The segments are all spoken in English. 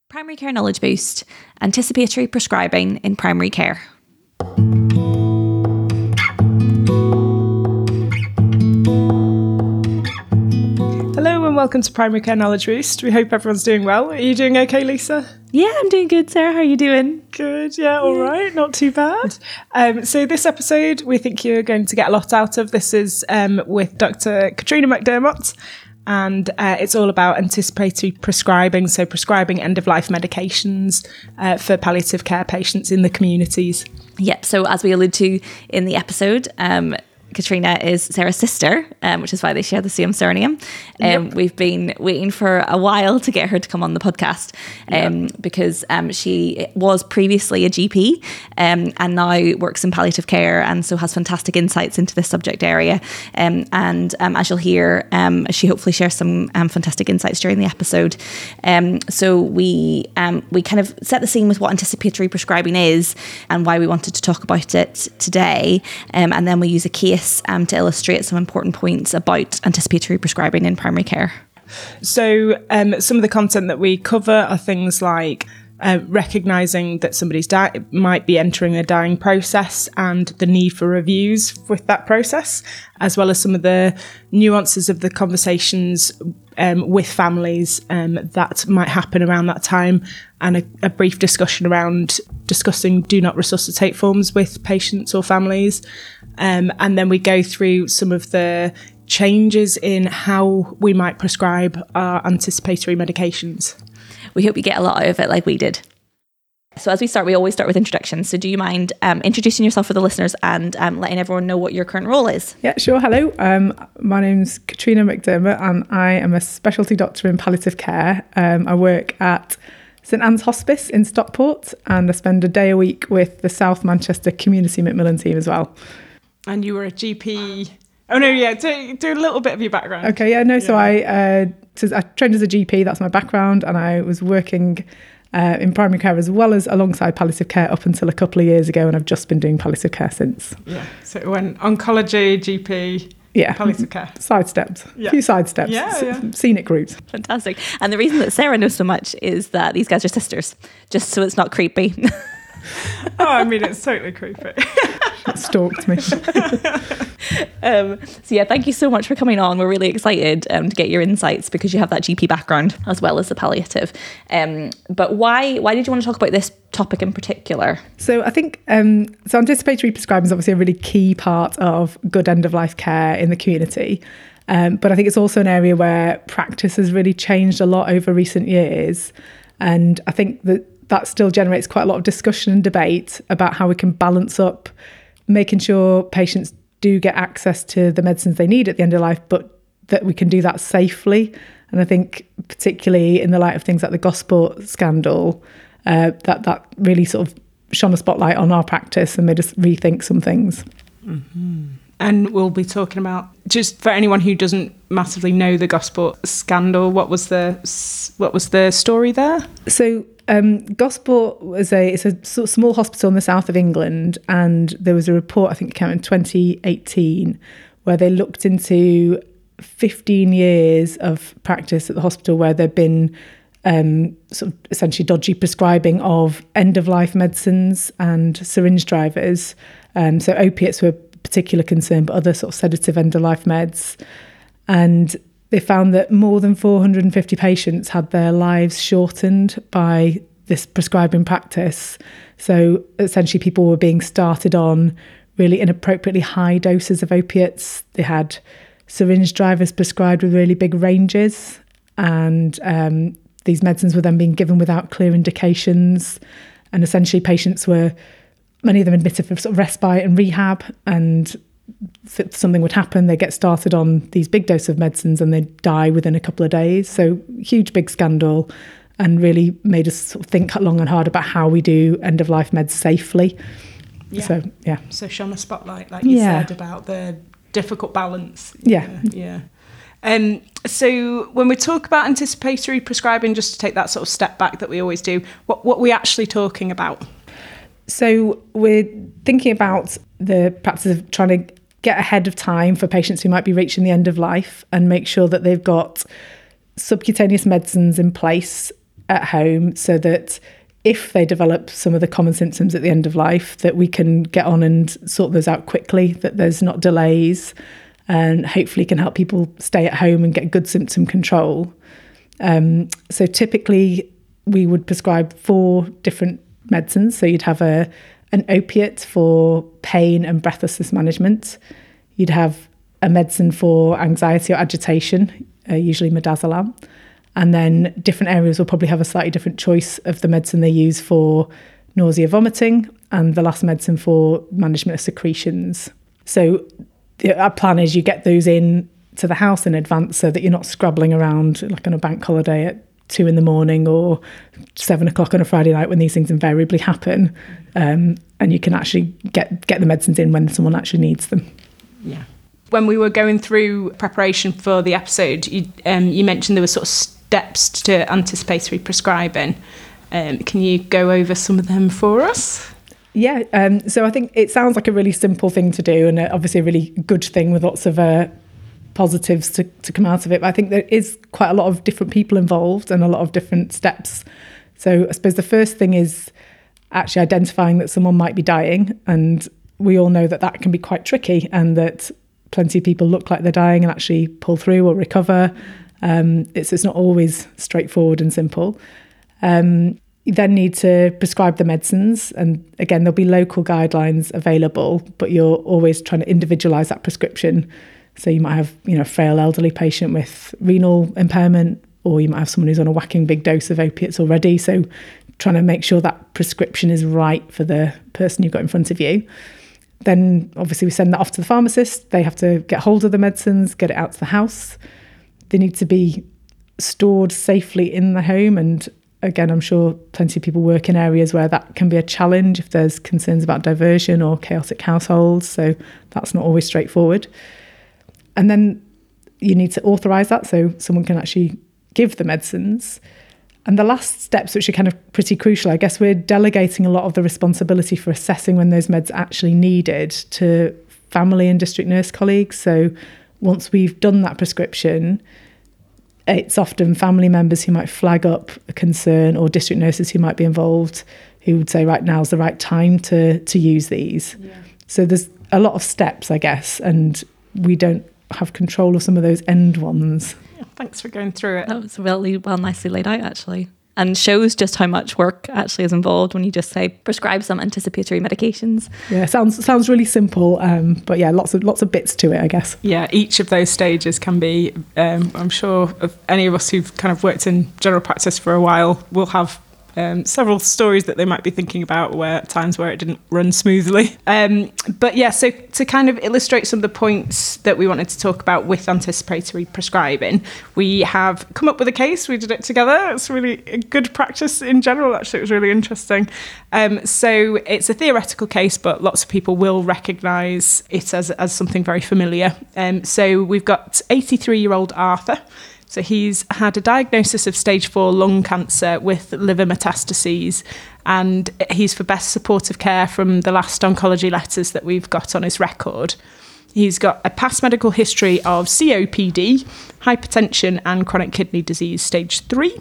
Primary Care Knowledge Boost, Anticipatory Prescribing in Primary Care. Hello and welcome to Primary Care Knowledge Boost. We hope everyone's doing well. Are you doing okay, Lisa? Yeah, I'm doing good, Sarah. How are you doing? Good, yeah, all right, not too bad. So this episode, we think you're going to get a lot out of. This is with Dr. Katrina McDermott. And it's all about anticipatory prescribing, so prescribing end-of-life medications for palliative care patients in the communities. Yep, so as we alluded to in the episode, Katrina is Sarah's sister, which is why they share the same surname. Yep. We've been waiting for a while to get her to come on the podcast because she was previously a GP and now works in palliative care, and so has fantastic insights into this subject area. And as you'll hear, she hopefully shares some fantastic insights during the episode. So we kind of set the scene with what anticipatory prescribing is and why we wanted to talk about it today. And then we use a case to illustrate some important points about anticipatory prescribing in primary care. So some of the content that we cover are things like recognising that somebody's might be entering a dying process and the need for reviews with that process, as well as some of the nuances of the conversations with families that might happen around that time, and a brief discussion around discussing do not resuscitate forms with patients or families. And then we go through some of the changes in how we might prescribe our anticipatory medications. We hope you get a lot out of it like we did. So as we start, we always start with introductions. So do you mind introducing yourself for the listeners and letting everyone know what your current role is? Yeah, sure. Hello. My name's Katrina McDermott and I am a specialty doctor in palliative care. I work at St Anne's Hospice in Stockport, and I spend a day a week with the South Manchester Community Macmillan team as well. And you were a GP... Oh, no, yeah, do a little bit of your background. Okay, yeah, no, so I trained as a GP, that's my background, and I was working in primary care as well as alongside palliative care up until a couple of years ago, and I've just been doing palliative care since. Yeah, so it went oncology, GP, palliative care. Sidestepped, a few sidesteps, scenic routes. Fantastic. And the reason that Sarah knows so much is that these guys are sisters, just so it's not creepy. Oh, I mean, it's totally creepy. It stalked me. So yeah, thank you so much for coming on. We're really excited to get your insights because you have that GP background as well as the palliative. But why did you want to talk about this topic in particular? So I think so anticipatory prescribing is obviously a really key part of good end-of-life care in the community. But I think it's also an area where practice has really changed a lot over recent years. And I think that still generates quite a lot of discussion and debate about how we can balance up making sure patients do get access to the medicines they need at the end of life, but that we can do that safely. And I think particularly in the light of things like the Gosport scandal, that really sort of shone a spotlight on our practice and made us rethink some things. Mm-hmm. And we'll be talking about, just for anyone who doesn't massively know the Gosport scandal, what was the story there? So Gosport was a sort of small hospital in the south of England, and there was a report, I think it came out in 2018, where they looked into 15 years of practice at the hospital where there'd been sort of essentially dodgy prescribing of end-of-life medicines and syringe drivers. So opiates were a particular concern, but other sort of sedative end-of-life meds. And they found that more than 450 patients had their lives shortened by this prescribing practice. So essentially people were being started on really inappropriately high doses of opiates. They had syringe drivers prescribed with really big ranges, and these medicines were then being given without clear indications. And essentially patients many of them admitted for sort of respite and rehab, and if something would happen, they get started on these big doses of medicines and they die within a couple of days. So huge, big scandal, and really made us sort of think long and hard about how we do end-of-life meds safely. Yeah. So shone a spotlight, like you said, about the difficult balance. Yeah. So when we talk about anticipatory prescribing, just to take that sort of step back that we always do, what are we actually talking about? So we're thinking about the practice of trying to get ahead of time for patients who might be reaching the end of life and make sure that they've got subcutaneous medicines in place at home so that if they develop some of the common symptoms at the end of life, that we can get on and sort those out quickly, that there's not delays, and hopefully can help people stay at home and get good symptom control. So typically we would prescribe 4 different medicines. So you'd have an opiate for pain and breathlessness management. You'd have a medicine for anxiety or agitation, usually midazolam. And then different areas will probably have a slightly different choice of the medicine they use for nausea, vomiting, and the last medicine for management of secretions. So our plan is you get those in to the house in advance so that you're not scrabbling around like on a bank holiday at 2 a.m. or 7 o'clock on a Friday night when these things invariably happen. And you can actually get the medicines in when someone actually needs them. Yeah. When we were going through preparation for the episode, you mentioned there were sort of steps to anticipatory prescribing. Can you go over some of them for us? Yeah, so I think it sounds like a really simple thing to do, and obviously a really good thing with lots of positives to come out of it. But I think there is quite a lot of different people involved and a lot of different steps. So I suppose the first thing is actually identifying that someone might be dying, and we all know that that can be quite tricky, and that plenty of people look like they're dying and actually pull through or recover. It's not always straightforward and simple. You then need to prescribe the medicines, and again there'll be local guidelines available, but you're always trying to individualise that prescription. So you might have a frail elderly patient with renal impairment, or you might have someone who's on a whacking big dose of opiates already. So trying to make sure that prescription is right for the person you've got in front of you. Then obviously we send that off to the pharmacist. They have to get hold of the medicines, get it out to the house. They need to be stored safely in the home, and again, I'm sure plenty of people work in areas where that can be a challenge if there's concerns about diversion or chaotic households. So that's not always straightforward. And then you need to authorise that so someone can actually give the medicines. And the last steps, which are kind of pretty crucial, I guess we're delegating a lot of the responsibility for assessing when those meds are actually needed to family and district nurse colleagues. So once we've done that prescription, it's often family members who might flag up a concern, or district nurses who might be involved, who would say, right, now's the right time to use these. Yeah. So there's a lot of steps, I guess, and we don't have control of some of those end ones. Yeah, thanks for going through it. That was really nicely laid out, actually. And shows just how much work actually is involved when you just say prescribe some anticipatory medications. Yeah, sounds really simple, but yeah, lots of bits to it, I guess. Yeah, each of those stages can be. I'm sure of any of us who've kind of worked in general practice for a while will have several stories that they might be thinking about where times where it didn't run smoothly. But yeah, so to kind of illustrate some of the points that we wanted to talk about with anticipatory prescribing, we have come up with a case. We did it together. It's really a good practice in general, actually. It was really interesting. So it's a theoretical case, but lots of people will recognise it as something very familiar. So we've got 83-year-old Arthur. So he's had a diagnosis of stage 4 lung cancer with liver metastases, and he's for best supportive care from the last oncology letters that we've got on his record. He's got a past medical history of COPD, hypertension and chronic kidney disease stage 3.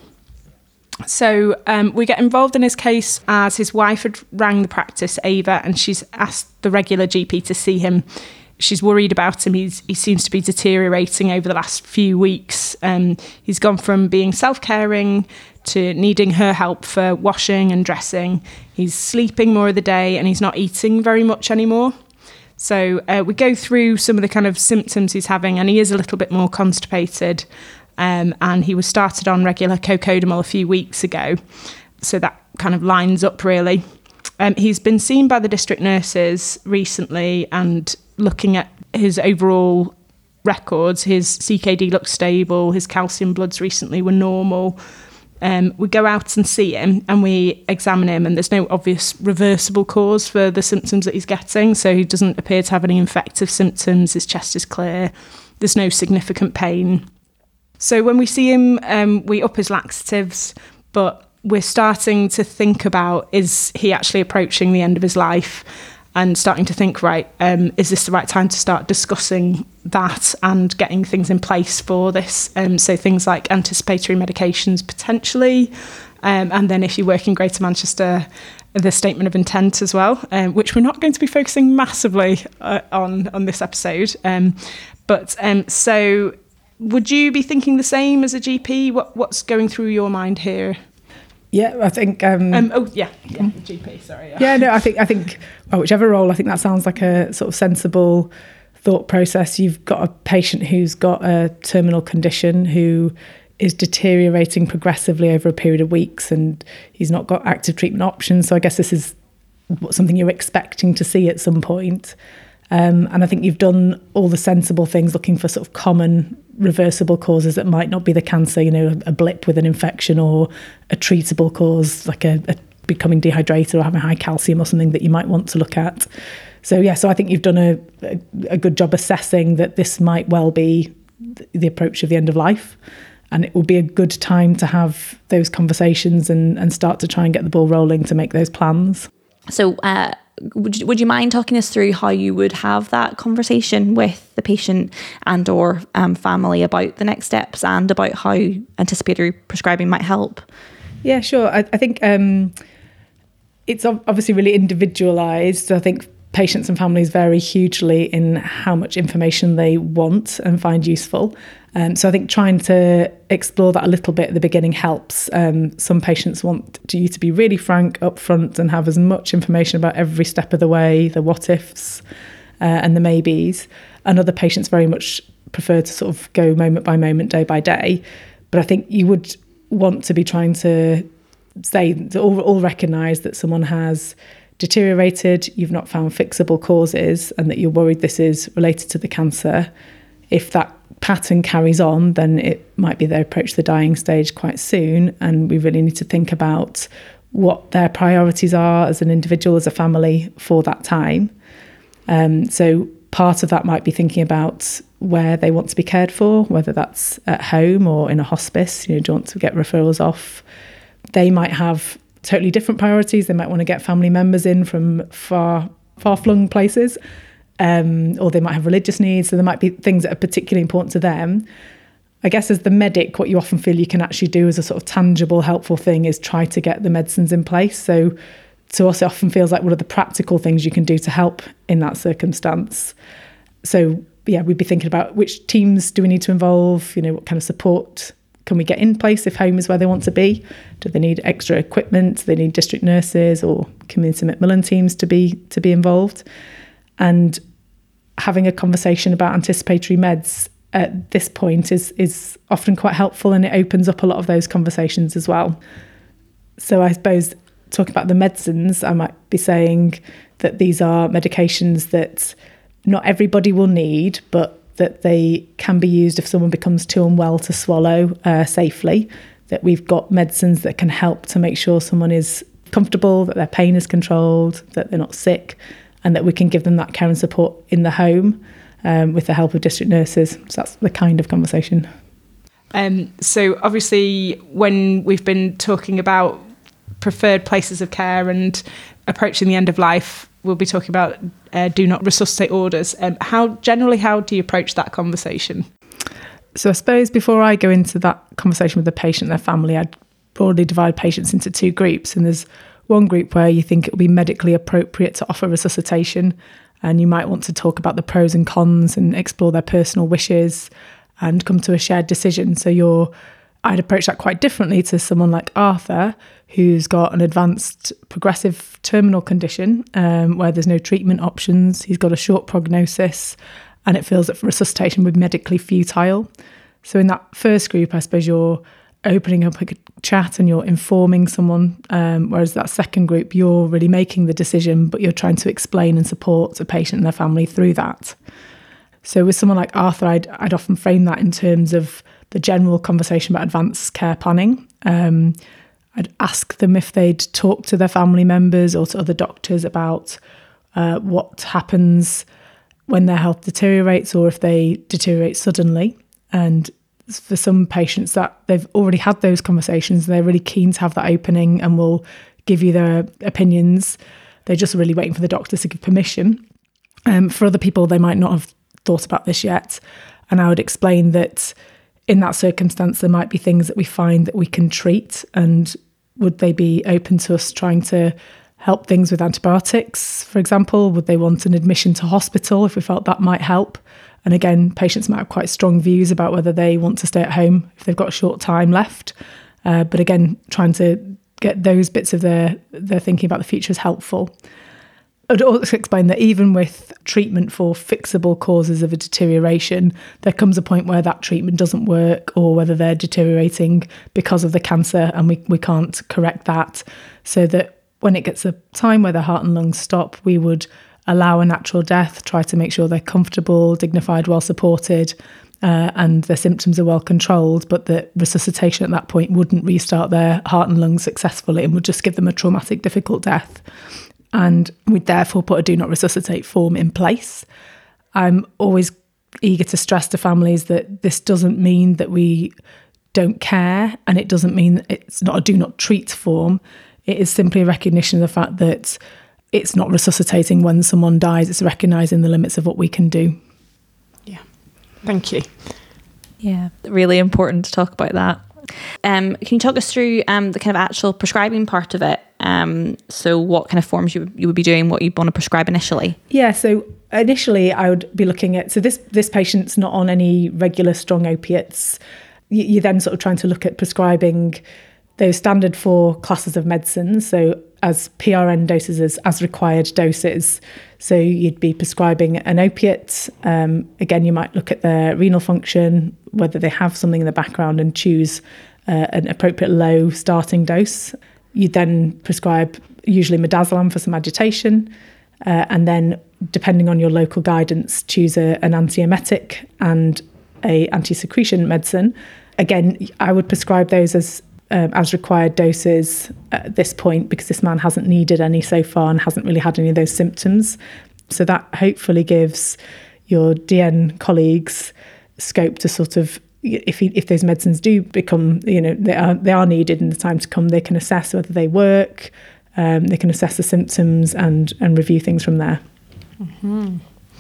So we get involved in his case as his wife had rang the practice, Ava, and she's asked the regular GP to see him. She's worried about him. He seems to be deteriorating over the last few weeks. He's gone from being self-caring to needing her help for washing and dressing. He's sleeping more of the day and he's not eating very much anymore. So we go through some of the kind of symptoms he's having, and he is a little bit more constipated. And he was started on regular cocodamol a few weeks ago. So that kind of lines up really. He's been seen by the district nurses recently, and looking at his overall records, his CKD looks stable, his calcium bloods recently were normal. We go out and see him and we examine him, and there's no obvious reversible cause for the symptoms that he's getting. So he doesn't appear to have any infective symptoms, his chest is clear, there's no significant pain. So when we see him, we up his laxatives, but we're starting to think about, is he actually approaching the end of his life? And starting to think, right, is this the right time to start discussing that and getting things in place for this? So things like anticipatory medications potentially, And then if you work in Greater Manchester, the statement of intent as well, which we're not going to be focusing massively on this episode. So would you be thinking the same as a GP? What's going through your mind here? Yeah, I think. The GP. Sorry. Yeah, no, I think whichever role. I think that sounds like a sort of sensible thought process. You've got a patient who's got a terminal condition who is deteriorating progressively over a period of weeks, and he's not got active treatment options. So I guess this is something you're expecting to see at some point. And I think you've done all the sensible things, looking for sort of common reversible causes that might not be the cancer, a blip with an infection, or a treatable cause like a becoming dehydrated or having high calcium or something that you might want to look at. So I think you've done a good job assessing that this might well be the approach of the end of life. And it will be a good time to have those conversations and start to try and get the ball rolling to make those plans. So would you mind talking us through how you would have that conversation with the patient and or family about the next steps and about how anticipatory prescribing might help? Yeah, sure. I think it's obviously really individualised. I think patients and families vary hugely in how much information they want and find useful. So I think trying to explore that a little bit at the beginning helps. Some patients want you to be really frank up front and have as much information about every step of the way, the what ifs and the maybes. And other patients very much prefer to sort of go moment by moment, day by day. But I think you would want to be trying to say, to all recognise that someone has deteriorated, you've not found fixable causes, and that you're worried this is related to the cancer. If that pattern carries on, then it might be their approach to the dying stage quite soon, and we really need to think about what their priorities are as an individual, as a family for that time. So part of that might be thinking about where they want to be cared for, whether that's at home or in a hospice. Do you want to get referrals off? They might have totally different priorities. They might want to get family members in from far-flung places, or they might have religious needs. So there might be things that are particularly important to them. I guess as the medic, what you often feel you can actually do as a sort of tangible, helpful thing is try to get the medicines in place. So to us, it often feels like what are the practical things you can do to help in that circumstance. So we'd be thinking about which teams do we need to involve, what kind of support can we get in place if home is where they want to be? Do they need extra equipment? Do they need district nurses or community Macmillan teams to be involved? And having a conversation about anticipatory meds at this point is often quite helpful, and it opens up a lot of those conversations as well. So I suppose talking about the medicines, I might be saying that these are medications that not everybody will need, but that they can be used if someone becomes too unwell to swallow safely, that we've got medicines that can help to make sure someone is comfortable, that their pain is controlled, that they're not sick, and that we can give them that care and support in the home with the help of district nurses. So that's the kind of conversation. So obviously when we've been talking about preferred places of care and approaching the end of life, we'll be talking about do not resuscitate orders. How do you approach that conversation? So I suppose before I go into that conversation with the patient and their family, I'd broadly divide patients into two groups. And there's one group where you think it will be medically appropriate to offer resuscitation, and you might want to talk about the pros and cons and explore their personal wishes and come to a shared decision. So I'd approach that quite differently to someone like Arthur, who's got an advanced progressive terminal condition where there's no treatment options. He's got a short prognosis, and it feels that resuscitation would be medically futile. So in that first group, I suppose you're opening up a chat and you're informing someone, whereas that second group, you're really making the decision, but you're trying to explain and support a patient and their family through that. So with someone like Arthur, I'd often frame that in terms of the general conversation about advanced care planning. I'd ask them if they'd talk to their family members or to other doctors about what happens when their health deteriorates or if they deteriorate suddenly. And for some patients that they've already had those conversations, they're really keen to have that opening and will give you their opinions. They're just really waiting for the doctors to give permission. For other people, they might not have thought about this yet. And I would explain that in that circumstance, there might be things that we find that we can treat, and would they be open to us trying to help things with antibiotics, for example? Would they want an admission to hospital if we felt that might help? And again, patients might have quite strong views about whether they want to stay at home if they've got a short time left. But again, trying to get those bits of their thinking about the future is helpful. I'd also explain that even with treatment for fixable causes of a deterioration, there comes a point where that treatment doesn't work, or whether they're deteriorating because of the cancer and we can't correct that. So that when it gets a time where their heart and lungs stop, we would allow a natural death, try to make sure they're comfortable, dignified, well supported, and their symptoms are well controlled, but that resuscitation at that point wouldn't restart their heart and lungs successfully and would just give them a traumatic, difficult death. And we'd therefore put a do not resuscitate form in place. I'm always eager to stress to families that this doesn't mean that we don't care, and it doesn't mean it's not a do not treat form. It is simply a recognition of the fact that it's not resuscitating when someone dies, it's recognising the limits of what we can do. Yeah, thank you. Yeah, really important to talk about that. Can you talk us through the kind of actual prescribing part of it? So what kind of forms you would be doing, what you'd want to prescribe initially? Yeah, so initially I would be looking at, so this patient's not on any regular strong opiates. You're then sort of trying to look at prescribing those standard 4 classes of medicines, so as PRN doses, as required doses. So you'd be prescribing an opiate. Again, you might look at their renal function, whether they have something in the background, and choose an appropriate low starting dose. You'd then prescribe usually midazolam for some agitation, and then depending on your local guidance, choose an antiemetic and a anti-secretion medicine. Again, I would prescribe those as required doses at this point, because this man hasn't needed any so far and hasn't really had any of those symptoms. So that hopefully gives your DN colleagues scope to sort of, if those medicines do become, they are needed in the time to come, they can assess whether they work, they can assess the symptoms and review things from there. Mm-hmm.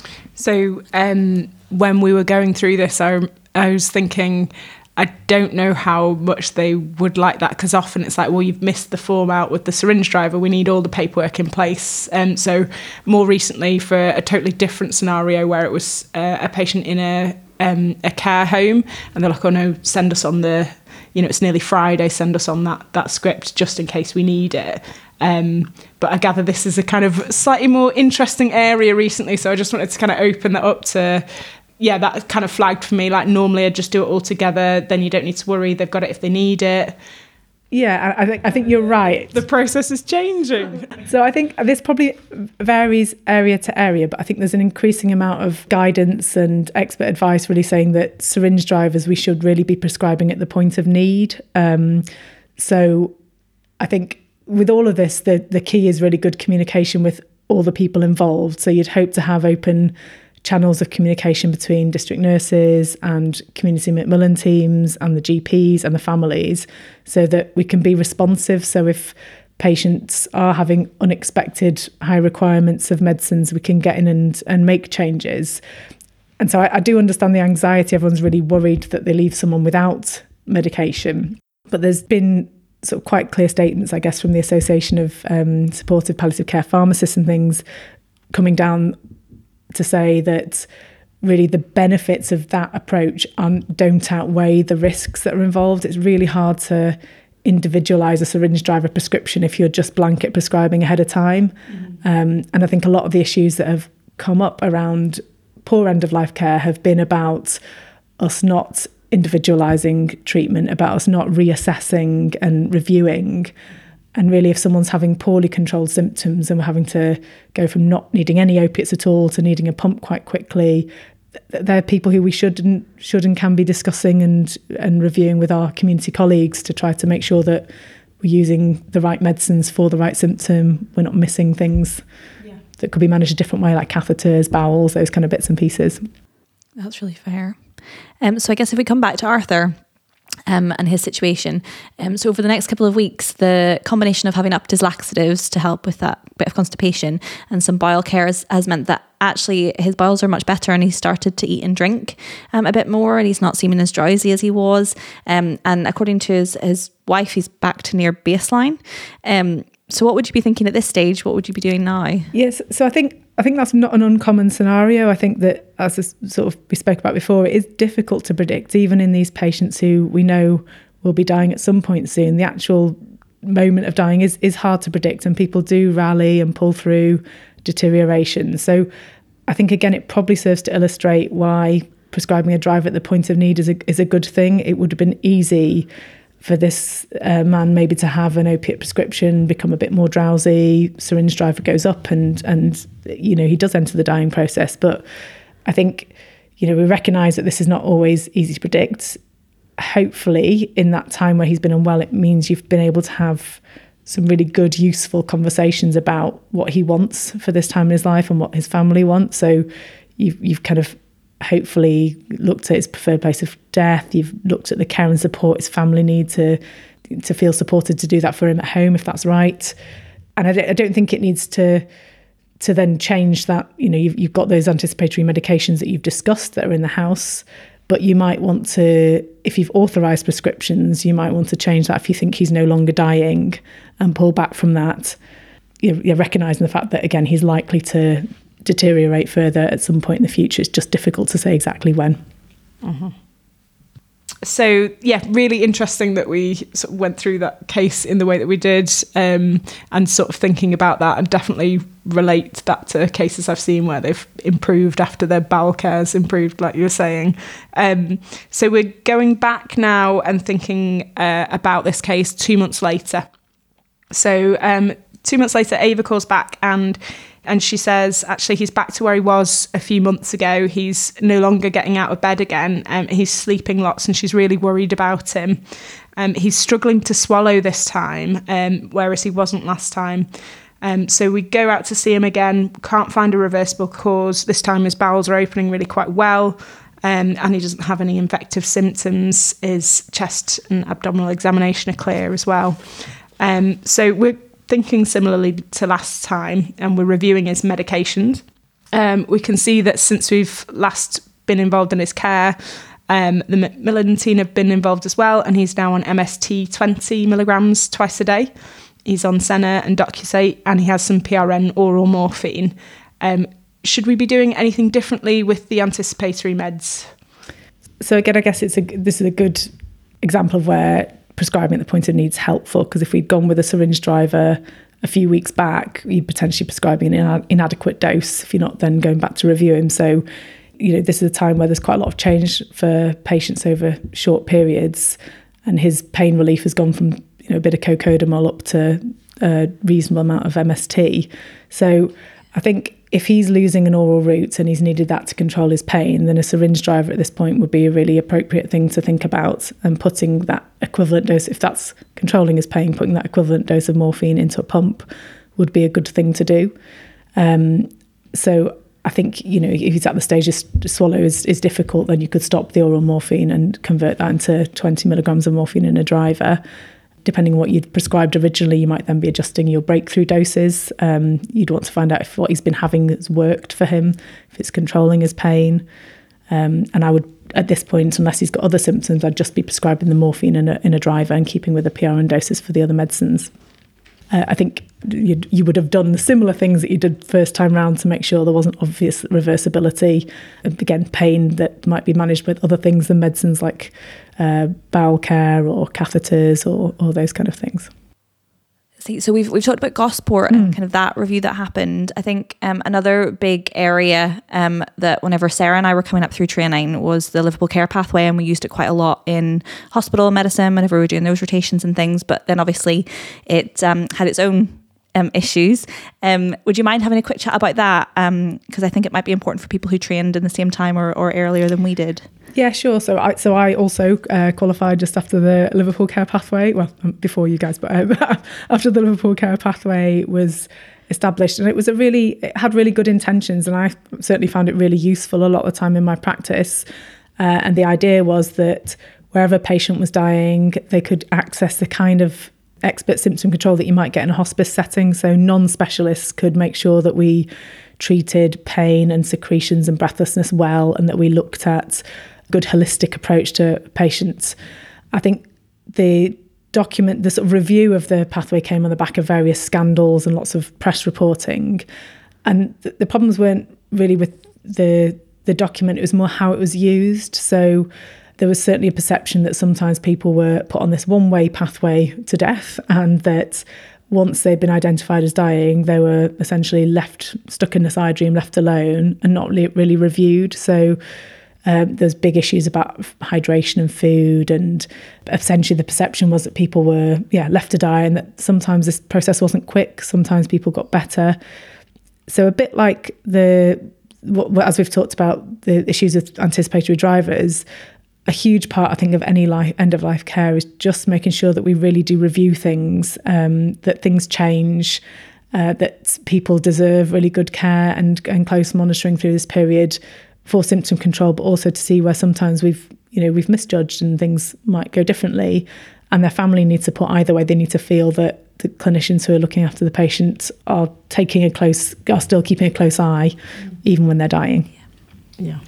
So when we were going through this, I was thinking, I don't know how much they would like that, because often it's like, well, you've missed the form out with the syringe driver. We need all the paperwork in place. And so more recently, for a totally different scenario where it was a patient in a care home, and they're like, oh no, send us on the, it's nearly Friday, send us on that script just in case we need it. But I gather this is a kind of slightly more interesting area recently. So I just wanted to kind of open that up to... Yeah, that kind of flagged for me. Like normally I'd just do it all together. Then you don't need to worry. They've got it if they need it. Yeah, I think you're right. The process is changing. So I think this probably varies area to area, but I think there's an increasing amount of guidance and expert advice really saying that syringe drivers we should really be prescribing at the point of need. So I think with all of this, the key is really good communication with all the people involved. So you'd hope to have open channels of communication between district nurses and community Macmillan teams and the GPs and the families, so that we can be responsive. So if patients are having unexpected high requirements of medicines, we can get in and make changes. And so I do understand the anxiety. Everyone's really worried that they leave someone without medication. But there's been sort of quite clear statements, I guess, from the Association of Supportive Palliative Care Pharmacists and things coming down to say that really the benefits of that approach don't outweigh the risks that are involved. It's really hard to individualise a syringe driver prescription if you're just blanket prescribing ahead of time. Mm-hmm. And I think a lot of the issues that have come up around poor end-of-life care have been about us not individualising treatment, about us not reassessing and reviewing. And really, if someone's having poorly controlled symptoms and we're having to go from not needing any opiates at all to needing a pump quite quickly, they're people who we should and can be discussing and reviewing with our community colleagues to try to make sure that we're using the right medicines for the right symptom. We're not missing things that could be managed a different way, like catheters, bowels, those kind of bits and pieces. That's really fair. So I guess if we come back to Arthur, and his situation. So over the next couple of weeks, the combination of having upped his laxatives to help with that bit of constipation and some bowel care has meant that actually his bowels are much better and he started to eat and drink a bit more, and he's not seeming as drowsy as he was. And according to his wife, he's back to near baseline. So what would you be thinking at this stage? What would you be doing now? Yes, so I think that's not an uncommon scenario. I think that, as we spoke about before, it is difficult to predict, even in these patients who we know will be dying at some point soon. The actual moment of dying is hard to predict, and people do rally and pull through deterioration. So I think, again, it probably serves to illustrate why prescribing a driver at the point of need is a good thing. It would have been easy for this man maybe to have an opiate prescription, become a bit more drowsy, syringe driver goes up, and he does enter the dying process. But I think, we recognise that this is not always easy to predict. Hopefully, in that time where he's been unwell, it means you've been able to have some really good, useful conversations about what he wants for this time in his life and what his family wants. So you've kind of hopefully looked at his preferred place of death. You've looked at the care and support his family need to feel supported to do that for him at home, if that's right. And I don't think it needs to then change that. You've got those anticipatory medications that you've discussed that are in the house, but you might want to, if you've authorised prescriptions, you might want to change that if you think he's no longer dying and pull back from that. You're recognising the fact that, again, he's likely to deteriorate further at some point in the future. It's just difficult to say exactly when. Mm-hmm. So, yeah, really interesting that we sort of went through that case in the way that we did, and sort of thinking about that, and definitely relate that to cases I've seen where they've improved after their bowel care's improved, like you were saying. So we're going back now and thinking about this case 2 months later. So 2 months later, Ava calls back and she says, actually, he's back to where he was a few months ago. He's no longer getting out of bed again. He's sleeping lots, and she's really worried about him. He's struggling to swallow this time, whereas he wasn't last time. So we go out to see him again, can't find a reversible cause. This time his bowels are opening really quite well, and he doesn't have any infective symptoms. His chest and abdominal examination are clear as well. So we're thinking similarly to last time, and we're reviewing his medications. We can see that since we've last been involved in his care, the Macmillan team have been involved as well, and he's now on MST 20 milligrams twice a day. He's on Senna and Docusate, and he has some PRN oral morphine. Should we be doing anything differently with the anticipatory meds? So again, I guess this is a good example of where prescribing at the point of need is helpful, because if we'd gone with a syringe driver a few weeks back, you'd potentially prescribing an inadequate dose if you're not then going back to review him. So, this is a time where there's quite a lot of change for patients over short periods, and his pain relief has gone from a bit of cocodamol up to a reasonable amount of MST. So I think if he's losing an oral route and he's needed that to control his pain, then a syringe driver at this point would be a really appropriate thing to think about, and putting that equivalent dose, if that's controlling his pain, putting that equivalent dose of morphine into a pump would be a good thing to do. So I think, if he's at the stage to swallow is difficult, then you could stop the oral morphine and convert that into 20 milligrams of morphine in a driver. Depending on what you'd prescribed originally, you might then be adjusting your breakthrough doses. You'd want to find out if what he's been having has worked for him, if it's controlling his pain. And I would, at this point, unless he's got other symptoms, I'd just be prescribing the morphine in a driver and keeping with the PRN doses for the other medicines. I think you would have done the similar things that you did first time round to make sure there wasn't obvious reversibility. Again, pain that might be managed with other things than medicines like bowel care or catheters or those kind of things. So we've talked about Gosport and kind of that review that happened. I think another big area that whenever Sarah and I were coming up through training was the livable care pathway, and we used it quite a lot in hospital medicine whenever we were doing those rotations and things. But then obviously it had its own issues. Would you mind having a quick chat about that? Because I think it might be important for people who trained in the same time or earlier than we did. Yeah, sure. So I also qualified just after the Liverpool Care Pathway. Well, before you guys, but after the Liverpool Care Pathway was established, and it had really good intentions, and I certainly found it really useful a lot of the time in my practice. And the idea was that wherever a patient was dying, they could access the kind of expert symptom control that you might get in a hospice setting. So non-specialists could make sure that we treated pain and secretions and breathlessness well, and that we looked at a good holistic approach to patients. I think the sort of review of the pathway came on the back of various scandals and lots of press reporting. And the problems weren't really with the document, it was more how it was used. So there was certainly a perception that sometimes people were put on this one-way pathway to death, and that once they'd been identified as dying, they were essentially stuck in a side room, left alone, and not really reviewed. So there's big issues about hydration and food, and essentially the perception was that people were left to die, and that sometimes this process wasn't quick, sometimes people got better. So a bit like as we've talked about the issues of anticipatory drivers, a huge part, I think, of any end-of-life care is just making sure that we really do review things, that things change, that people deserve really good care and close monitoring through this period for symptom control, but also to see where sometimes we've misjudged and things might go differently, and their family needs support either way. They need to feel that the clinicians who are looking after the patient are still keeping a close eye, even when they're dying. Yeah,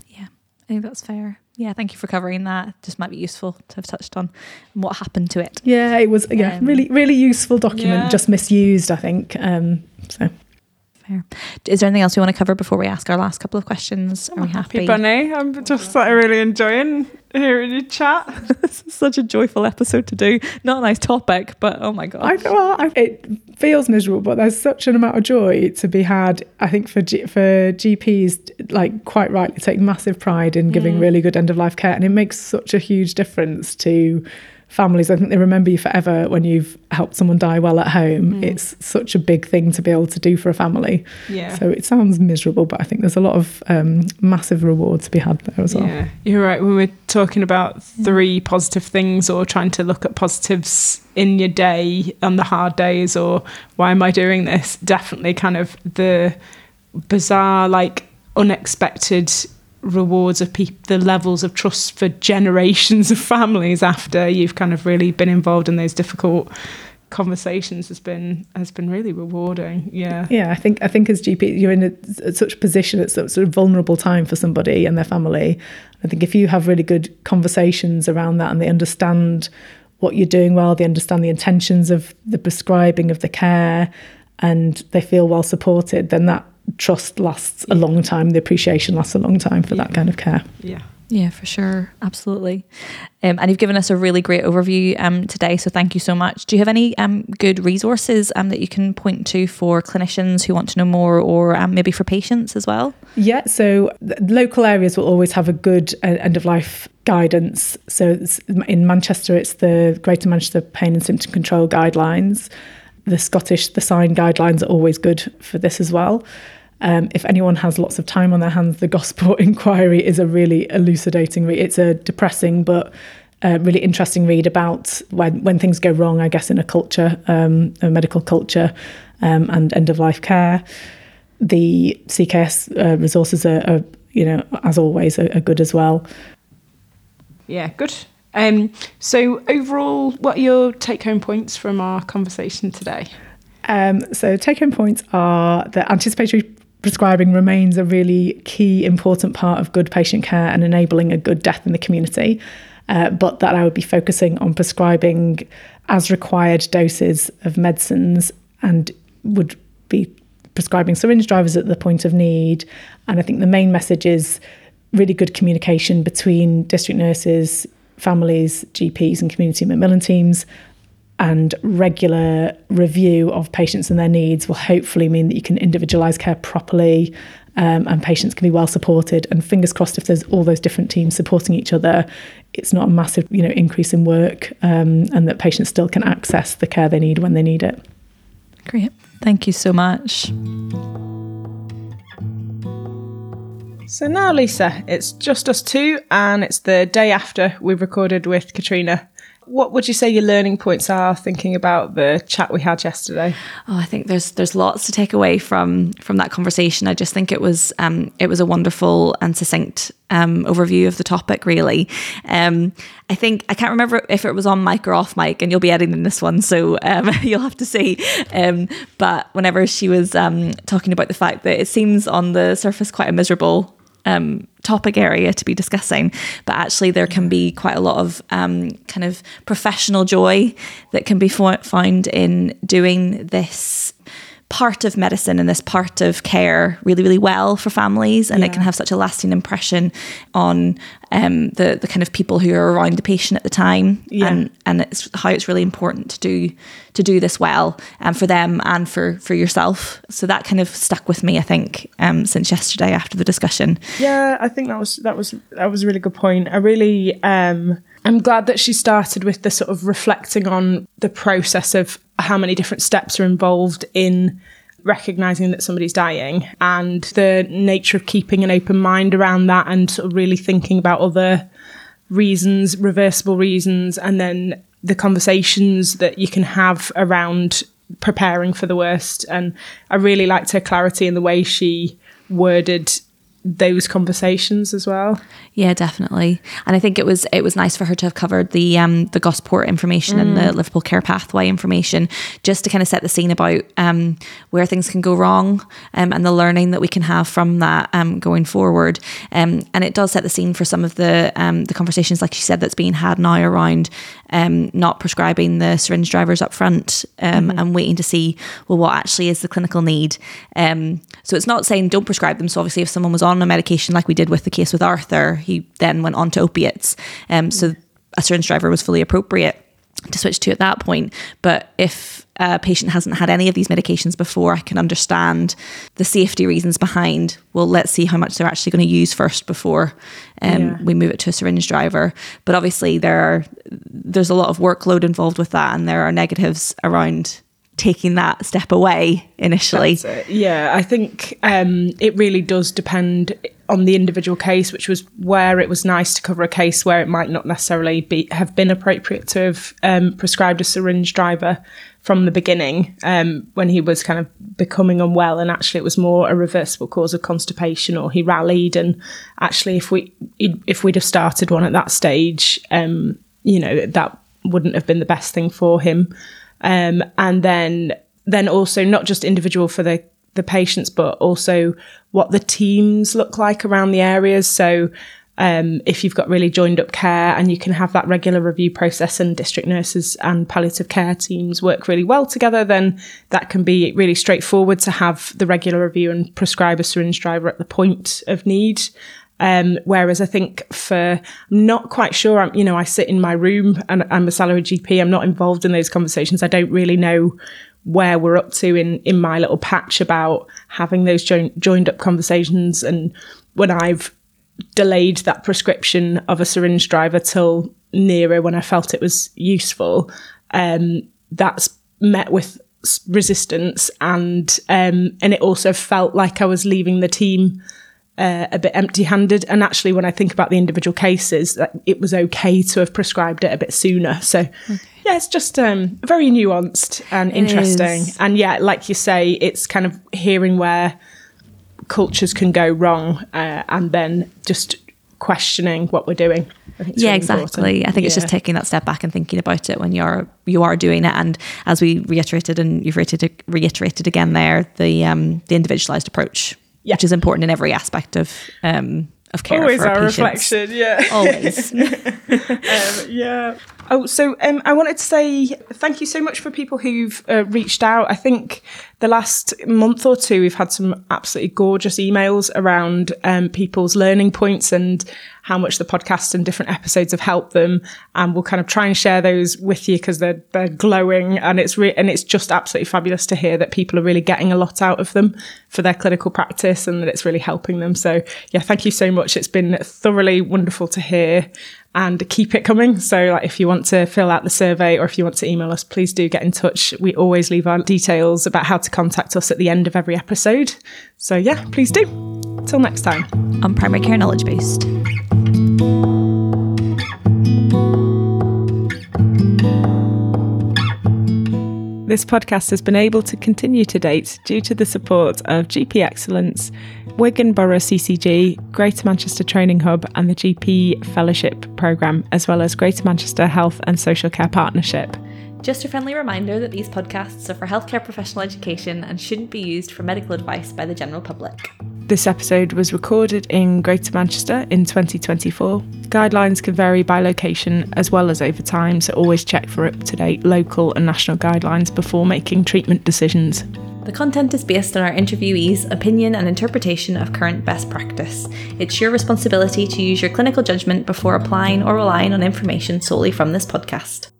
I think that's fair. Yeah, thank you for covering that. Just might be useful to have touched on what happened to it. Yeah, it was really, really useful document, just misused, I think. So fair. Is there anything else we want to cover before we ask our last couple of questions? Are we happy? Bunny, I'm just really enjoying hearing you chat. This is such a joyful episode to do. Not a nice topic, but oh my god. It feels miserable, but there's such an amount of joy to be had. I think for GPs, like quite rightly, take massive pride in giving really good end of life care, and it makes such a huge difference to families. I think they remember you forever when you've helped someone die well at home. It's such a big thing to be able to do for a family. Yeah. So it sounds miserable, but I think there's a lot of massive reward to be had there as well. Yeah, you're right. When we're talking about 3 positive things, or trying to look at positives in your day on the hard days, or why am I doing this? Definitely kind of the bizarre, unexpected rewards of the levels of trust for generations of families after you've kind of really been involved in those difficult conversations has been really rewarding. Yeah I think as GP you're in such a position at sort of vulnerable time for somebody and their family. I think if you have really good conversations around that, and they understand what you're doing well, they understand the intentions of the prescribing of the care, and they feel well supported, then that trust lasts a long time. The appreciation lasts a long time for that kind of care. Yeah, for sure. Absolutely. And you've given us a really great overview today, so thank you so much. Do you have any good resources that you can point to for clinicians who want to know more, or maybe for patients as well? Yeah, so local areas will always have a good end-of-life guidance. So in Manchester, it's the Greater Manchester Pain and Symptom Control Guidelines. The SIGN guidelines are always good for this as well. If anyone has lots of time on their hands, the Gosport Inquiry is a really elucidating read. It's a depressing but really interesting read about when things go wrong, I guess, in a culture, a medical culture, and end-of-life care. The CKS resources are, as always, are good as well. Yeah, good. So overall, what are your take-home points from our conversation today? So take-home points are that anticipatory prescribing remains a really key, important part of good patient care and enabling a good death in the community, but that I would be focusing on prescribing as required doses of medicines, and would be prescribing syringe drivers at the point of need. And I think the main message is really good communication between district nurses, families, GPs and community Macmillan teams, and regular review of patients and their needs will hopefully mean that you can individualise care properly, and patients can be well supported. And fingers crossed, if there's all those different teams supporting each other, it's not a massive increase in work, and that patients still can access the care they need when they need it. Great. Thank you so much. So now, Lisa, it's just us two, and it's the day after we've recorded with Katrina. What would you say your learning points are thinking about the chat we had yesterday? Oh, I think there's lots to take away from that conversation. I just think it was a wonderful and succinct overview of the topic, really. I think I can't remember if it was on mic or off mic, and you'll be editing this one, so you'll have to see. But whenever she was talking about the fact that it seems on the surface quite a miserable topic area to be discussing, but actually there can be quite a lot of kind of professional joy that can be found in doing this part of medicine and this part of care really, really well for families, and it can have such a lasting impression on the kind of people who are around the patient at the time, and it's how it's really important to do this well, for them and for yourself. So that kind of stuck with me, I think, since yesterday after the discussion. Yeah, I think that was a really good point. I really I'm glad that she started with the sort of reflecting on the process of how many different steps are involved in recognising that somebody's dying, and the nature of keeping an open mind around that, and sort of really thinking about other reasons, reversible reasons, and then the conversations that you can have around preparing for the worst. And I really liked her clarity in the way she worded those conversations as well. Yeah, definitely. And I think it was nice for her to have covered the Gosport information and the Liverpool Care Pathway information, just to kind of set the scene about where things can go wrong, and the learning that we can have from that going forward. And it does set the scene for some of the conversations, like she said, that's being had now around not prescribing the syringe drivers up front, and waiting to see, well, what actually is the clinical need. So it's not saying don't prescribe them. So obviously if someone was on a medication, like we did with the case with Arthur, he then went on to opiates. So a syringe driver was fully appropriate to switch to at that point. But if a patient hasn't had any of these medications before, I can understand the safety reasons behind, well, let's see how much they're actually going to use first before we move it to a syringe driver. But obviously there's a lot of workload involved with that, and there are negatives around taking that step away initially. Yeah, I think it really does depend on the individual case, which was where it was nice to cover a case where it might not necessarily have been appropriate to have prescribed a syringe driver from the beginning, when he was kind of becoming unwell, and actually it was more a reversible cause of constipation, or he rallied, and actually if we'd have started one at that stage, that wouldn't have been the best thing for him. And then also not just individual for the patients, but also what the teams look like around the areas. So if you've got really joined up care, and you can have that regular review process, and district nurses and palliative care teams work really well together, then that can be really straightforward to have the regular review and prescribe a syringe driver at the point of need. Whereas I think I'm not quite sure, I sit in my room and I'm a salaried GP. I'm not involved in those conversations. I don't really know where we're up to in my little patch about having those joined up conversations. And when I've delayed that prescription of a syringe driver till nearer when I felt it was useful, that's met with resistance, and it also felt like I was leaving the team a bit empty-handed. And actually, when I think about the individual cases, it was okay to have prescribed it a bit sooner. So yeah, it's just very nuanced and interesting. And yeah, like you say, it's kind of hearing where cultures can go wrong, and then just questioning what we're doing. I think it's really exactly. important. I think it's just taking that step back and thinking about it when you are doing it. And as we reiterated, and you've reiterated again there, the individualised approach. Yeah. Which is important in every aspect of care. Always for our patients. Reflection, yeah. Always. Yeah. Oh, so I wanted to say thank you so much for people who've reached out. I think the last month or two, we've had some absolutely gorgeous emails around people's learning points and how much the podcast and different episodes have helped them. And we'll kind of try and share those with you because they're glowing, and it's just absolutely fabulous to hear that people are really getting a lot out of them for their clinical practice, and that it's really helping them. So yeah, thank you so much. It's been thoroughly wonderful to hear. And keep it coming. So like, if you want to fill out the survey, or if you want to email us, please do get in touch. We always leave our details about how to contact us at the end of every episode. So yeah, please do. Till next time. On Primary Care Knowledge Boost. This podcast has been able to continue to date due to the support of GP Excellence, Wigan Borough CCG, Greater Manchester Training Hub and the GP Fellowship Programme, as well as Greater Manchester Health and Social Care Partnership. Just a friendly reminder that these podcasts are for healthcare professional education and shouldn't be used for medical advice by the general public. This episode was recorded in Greater Manchester in 2024. Guidelines can vary by location as well as over time, so always check for up-to-date local and national guidelines before making treatment decisions. The content is based on our interviewees' opinion and interpretation of current best practice. It's your responsibility to use your clinical judgment before applying or relying on information solely from this podcast.